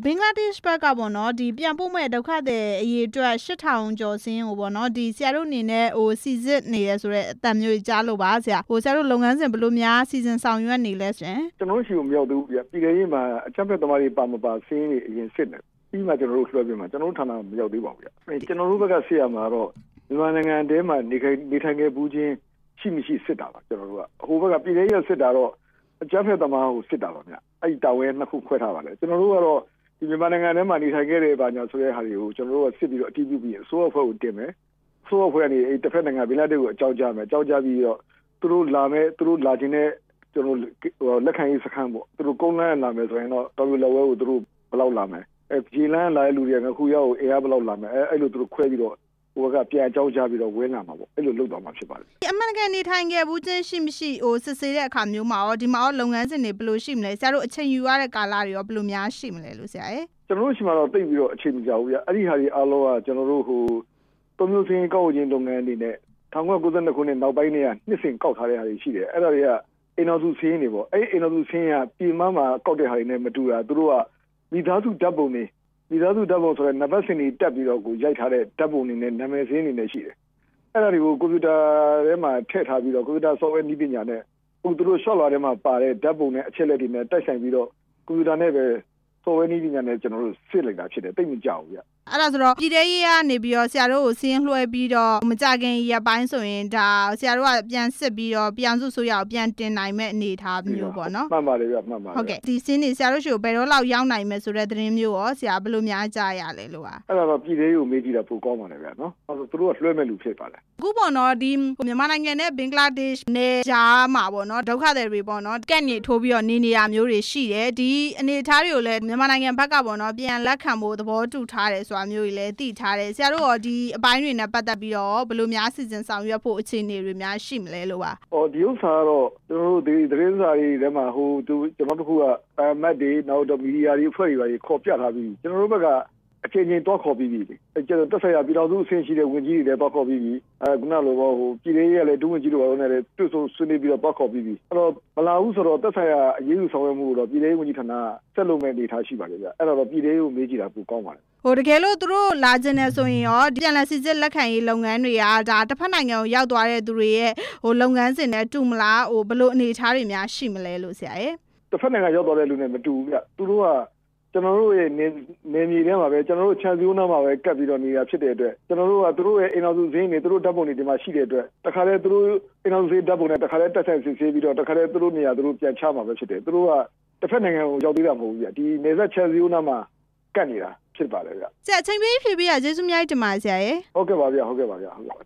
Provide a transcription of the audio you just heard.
ဘင်္ဂလားဒေ့ရှ်ဘက်ကပေါ့နော်ဒီပြန်ပို့မဲ့ဒုက္ခသည်အရေးအတွက်8000ကျော်စင်းကိုပေါ့နော်ဒီဆရာတို့အနေနဲ့စီစစ်နေရဆိုတဲ့အတန်မျိုးကြားလို့ပါဆရာဆရာတို့လုပ်ငန်းစဉ်ဘယ်လိုများစီစဉ်ဆောင်ရွက်နေလဲရှင်ကျွန်တော်တို့ရှိကိုမရောက်သေးဘူးပြပြည်ရေးမှာအချက်ဖက်သမားတွေပါမပါစင်းတွေအရင်စစ်နေပြီးမှကျွန်တော်တို့လွှဲပြမှာကျွန်တော်တို့ဌာနမရောက်သေးပါဘူးပြကျွန်တော်တို့ဘက်ကစစ်ရမှာတော့မြန်မာနိုင်ငံထဲမှာနေထိုင်ခဲ့ဘူးချင်းရှိမရှိစစ်တာပါကျွန်တော်တို့ကဟိုဘက်ကပြည်ရေးရစစ်တာတော့အချက်ဖက်သမားကိုစစ်တာပါဗျအဲ့ဒီတာဝန်နှစ်ခုခွဲထားပါလေကျွန်တော်တို့ကတော့ဒီမြန်မာနိုင်ငံထဲမှာနေထိုင်ခဲ့တဲ့ဘာညာဆိုတဲ့ဟာတွေကိုကျွန်တော်တို့ကစစ်ပြီးတော့အတည်ပြုပြီးအစိုးရဖွဲ့ကိုတင်မယ်အစိုးရဖွဲ့ကနေတစ်ဖက်နိုင်ငံဘင်္ဂလားဒေ့ရှ်ကိုအကြောင်းကြားမယ်အကြောင်းကြားပြီးတော့သူတို့လာခြင်းနဲ့ကျွန်တော်လက်ခံရေးစခန်းပေါ့သူတို့ကုန်းလန်းလာမယ်ဆိုရင်တော့တော်ပြီလက်ဝဲကိုသူတို့ဘယ်လောက်လာမယ်ဂျီလန်းလာတဲ့လူတွေကခုရောက်အေးအားဘယ်လောက်လာမယ်အဲ့လိုသူတို့ခွဲပြီးတော့ဟိုကပြန်အကြောင်းကြားပြီးတော့ဝင်းလာမှာပေါ့အဲ့လိုလုပ်တော့မှာဖြစ်ပါတယ်အမှန်တကယ်နေထိုင်ခဲ့ဘူးချင်းရှိမရှိစစ်ဆေးတဲ့အခါမျိုးမှာရောဒီမှာရောလုပ်ငန်းစဉ်တွေဘယ်လိုရှိမလဲဆရာတို့အချိန်ယူရတဲ့ကာလတွေရောဘယ်လိုများရှိမလဲလို့ဆရာရဲ့ကျွန်တော်တို့ရှိမှာတော့တိတ်ပြီးတော့အချိန်မကြာဘူးဗျအဲ့ဒီဟာတွေအားလုံးကကျွန်တော်တို့သုံးမျိုးစင်းကောက်ခြင်းလုပ်ငန်းအနေနဲ့1992ခုနှစ်နောက်ပိုင်းတွေကနှစ်စဉ်ကောက်ထားတဲ့ဟာတွေရှိတယ်အဲ့ဒါတွေကအိမ်တော်စုစင်းတွေပေါ့အဲ့အိမ်တော်စုစင်းကပြည်မမှာကောက်တဲ့ဟာတွေနဲ့မတူတာသူတို့ကမိသားစုဓာတ်ပုံတွေမိသားစုဓာတ်ပုံဆိုတဲ့နံပါတ်စင်တွေတက်ပြီးတော့ကိုရိုက်ထားတဲ့ဓာတ်ပုံတွေနဲ့နာမည်စင်းတွေနဲ့ရှိတယ်အဲ့ဒါတွေကိုကွန်ပျူတာထဲမှာထည့်ထားပြီးတော့ကွန်ပျူတာ software နည်းပညာနဲ့သူတို့ short လာထဲမှာပါတဲ့ဓာတ်ပုံနဲ့အချက်လက်တွေနဲ့တိုက်ဆိုင်ပြီးတော့ကွန်ပျူတာနဲ့ပဲsoftware နည်းပညာနဲ့ကျွန်တော်တို့စစ်လိုက်တာဖြစ်တယ်တိတ်မကြောက်ဘူးဗျအဲ့ဒါဆိုတော့ပြည်ထောင်ရေးကနေပြီးတော့ဆရာတို့ကိုစင်းလွှဲပြီးတော့မကြခင်ရပိုင်းဆိုရင်ဒါဆရာတို့ကပြန်စစ်ပြီးတော့ပြည်အောင်စုဆိုရအောင်ပြန်တင်နိုင်မဲ့အနေအထားမျိုးပေါ့နော်မှန်ပါတယ်ဗျမှန်ပါတယ်ဟုတ်ကဲ့ဒီစင်းတွေဆရာတို့ရှိကိုဘယ်တော့လောက်ရောက်နိုင်မယ်ဆိုတဲ့သတင်းမျိုးရောဆရာဘယ်လိုများကြားရလဲလို့ပါအဲ့ဒါတော့ပြည်ထောင်ရေးကိုမေးကြည့်တာပိုကောင်းပါလေဗျနော်အဲ့တော့သူတို့ကလွှဲမဲ့လူဖြစ်ပါလေအခုပေါ့နော်ဒီမြန်မာနိုင်ငံနဲ့ဘင်္ဂလားဒေ့ရှ်နဲ့ကြားမှာပေါ့နော်ဒုက္ခသည်တွေပေါ့နော်ကန့်ညစ်ထိုးပြီးတော့နေရမျိုးတွေရှိတယ်ဒီအနေအထားတွေကိုလည်းမြန်မာနိုင်ငံဘက်ကပေါ့နော်ပြန်လက်ခံဖို့သဘောတူထားတယ်ဆိုတာမျိုးလည်းသိထားတယ်ဆရာတို့ရောဒီအပိုင်းတွေနဲ့ပတ်သက်ပြီးတော့ဘယ်လိုများစီစဉ်ဆောင်ရွက်ဖို့အခြေအနေတွေများရှိမလဲလို့ပါဒီဥစ္စာကတော့ကျွန်တော်တို့ဒီသတင်းစာတွေထဲမှာကျွန်တော်တို့ကမတ်တွေနောက်တော့မီဒီယာတွေအဖွဲ့တွေခေါ်ပြထားပြီးကျွန်တော်တို့ဘက်ကအချိန်ချင်းတော့ခေါ်ပြီးပြီကျွန်တော်တက်ဆိုင်ရာပြည်တော်စုအဆင့်ရှိတဲ့ဝန်ကြီးတွေလည်းတော့ခေါ်ပြီးပြီခုနလိုပေါ့ပြည်ရေးရလည်းဒုဝန်ကြီးတို့လည်းတွေ့ဆုံဆွေးနွေးပြီးတော့ခေါ်ပြီးပြီအဲ့တော့မလာဘူးဆိုတော့တက်ဆိုင်ရာအရေးယူဆောင်ရွက်မှုတော့ပြည်ရေးဝန်ကြီးဌာနဆက်လုပ်မဲ့အနေထားရှိပါလေဗျအဲ့တော့ပြည်ရေးကိုမေးကြည့်တာပိုကောင်းပါတယ်တကယ်လို့သူတို့လာခြင်းနဲ့ဆိုရင်ရောပြန်လည်စစ်စစ်လက်ခံရေးလုပ်ငန်းတွေကဒါတစ်ဖက်နိုင်ငံကိုရောက်သွားတဲ့သူတွေရဲ့လုပ်ငန်းစဉ်နဲ့တူမလားဘယ်လိုအနေအထားတွေများရှိမလဲလို့ဆရာရဲ့တစ်ဖက်နိုင်ငံရောက်သွားတဲ့လူနဲ့မတူဘူးဗျသူတို့ကကျွန်တော်တို့ရဲ့နေမြေထဲမှာပဲကျွန်တော်တို့ချန်စီယိုနာမှာပဲကပ်ပြီးတော့နေတာဖြစ်တဲ့အတွက်ကျွန်တော်တို့ကသူတို့ရဲ့အိမ်တော်စုဈေးတွေသူတို့ဓာတ်ပုံတွေဒီမှာရှိတဲ့အတွက်တခါတည်းသူတို့အိမ်တော်စုဈေးဓာတ်ပုံနဲ့တခါတည်းတက်ဆိုင်စစ်ဆေးပြီးတော့တခါတည်းသူတို့နေရာသူတို့ပြန်ချမှာပဲဖြစ်တယ်သူတို့ကတစ်ဖက်နိုင်ငံကိုရောက်သေးတာမဟုတ်ဘူးဗျဒီနေဆက်ချန်စီယိုနာမှာကပ်နေတာဖြစ်ပါလေဗျဆရာအချိန်ပေးဖြည့်ပေးရကျေးဇူးများတင်ပါတယ်ဆရာရေဟုတ်ကဲ့ပါဗျဟုတ်ကဲ့ပါဗျဟုတ်ကဲ့